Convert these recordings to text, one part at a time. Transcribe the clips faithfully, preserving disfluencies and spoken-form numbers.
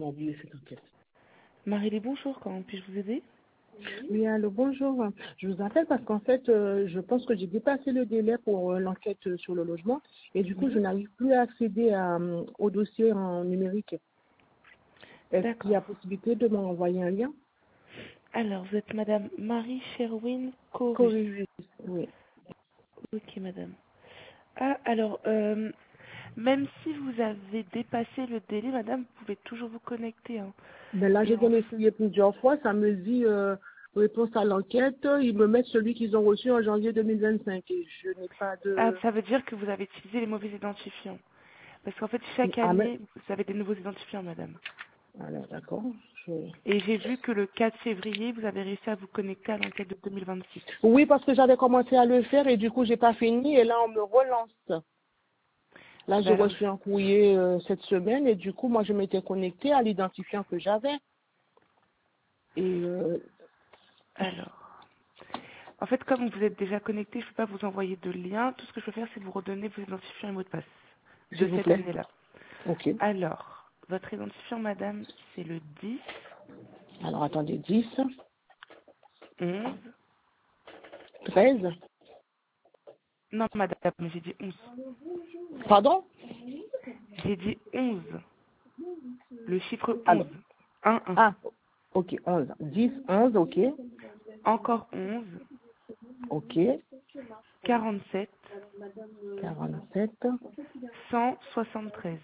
m'a oublié cette enquête. Marie-Lé, bonjour, comment puis-je vous aider? Oui, allô, bonjour. Je vous appelle parce qu'en fait, euh, je pense que j'ai dépassé le délai pour euh, l'enquête euh, sur le logement et du coup, je Oui. n'arrive plus à accéder à, euh, au dossier en numérique. Est-ce qu'il y a D'accord. possibilité de m'envoyer un lien? Alors, vous êtes Madame Marie Sherwin Corus. Corrigé. Oui. Ok, Madame. Ah, alors, euh, même si vous avez dépassé le délai, Madame, vous pouvez toujours vous connecter. Hein. Mais là, Et j'ai en... bien essayé plusieurs fois. Ça me dit euh, réponse à l'enquête. Ils me mettent celui qu'ils ont reçu en janvier deux mille vingt-cinq et je n'ai pas Ah, de... ça veut dire que vous avez utilisé les mauvais identifiants. Parce qu'en fait, chaque Ah, mais... année, vous avez des nouveaux identifiants, Madame. Alors, d'accord. Je... Et j'ai vu que le quatre février, vous avez réussi à vous connecter à l'enquête de deux mille vingt-six. Oui, parce que j'avais commencé à le faire et du coup, j'ai pas fini et là, on me relance. Là, j'ai Ben alors, reçu un courrier euh, cette semaine et du coup, moi, je m'étais connectée à l'identifiant que j'avais. Et euh, alors, en fait, comme vous êtes déjà connecté, je ne peux pas vous envoyer de lien. Tout ce que je peux faire, c'est vous redonner vos identifiants et mots de passe s'il de vous cette plaît. année-là. Ok. Alors, votre identifiant, Madame, c'est le dix, Alors, attendez, dix, onze. treize. Non, Madame, j'ai dit onze. Pardon? J'ai dit onze. Le chiffre onze. Alors, un, un. ah, ok, onze. dix, onze, ok. Encore onze. Ok. quarante-sept. quarante-sept, cent soixante-treize.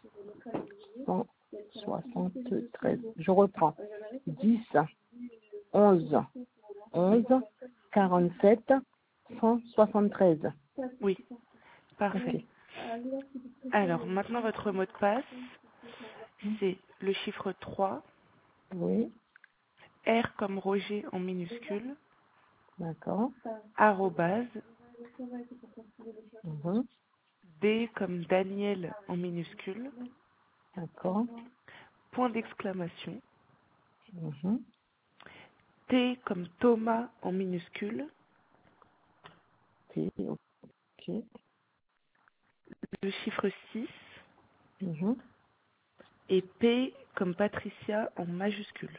cent soixante-treize. Je reprends. dix, onze, onze, quarante-sept, cent soixante-treize. Oui, Ok. parfait. Alors, maintenant, votre mot de passe, c'est le chiffre trois, Oui, R comme Roger en minuscule, d'accord. arrobase, Mhm. D comme Daniel en minuscule, D'accord. point d'exclamation, Mhm. T comme Thomas en minuscule, P, ok. le chiffre six Mhm. et P comme Patricia en majuscule.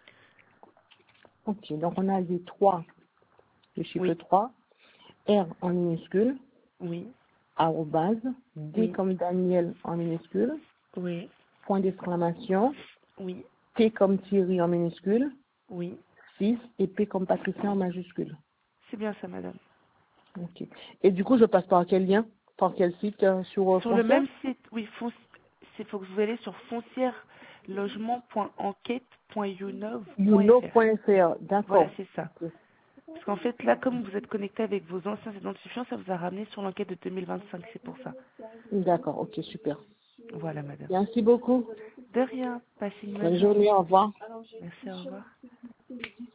Ok, donc on a les trois, le chiffre Oui, trois, R en minuscule, oui, arrobase, D oui, comme Daniel en minuscule, oui, point d'exclamation, oui, T comme Thierry en minuscule, oui. six et P comme Patricia en majuscule. C'est bien ça, Madame. Ok. Et du coup, je passe par quel lien? Par quel site euh, sur euh, Sur le Foncière? même site, oui, fonci... c'est faut que vous allez sur foncière logement point enquête point younov point fr. youno.fr, Voilà, d'accord. c'est ça. Ok. Parce qu'en fait, là, comme vous êtes connecté avec vos anciens identifiants, ça vous a ramené sur l'enquête de deux mille vingt-cinq, c'est pour ça. D'accord, ok, super. Voilà, Madame. Merci beaucoup. De rien, passez une bonne Bonne journée. journée, au revoir. Merci, au revoir.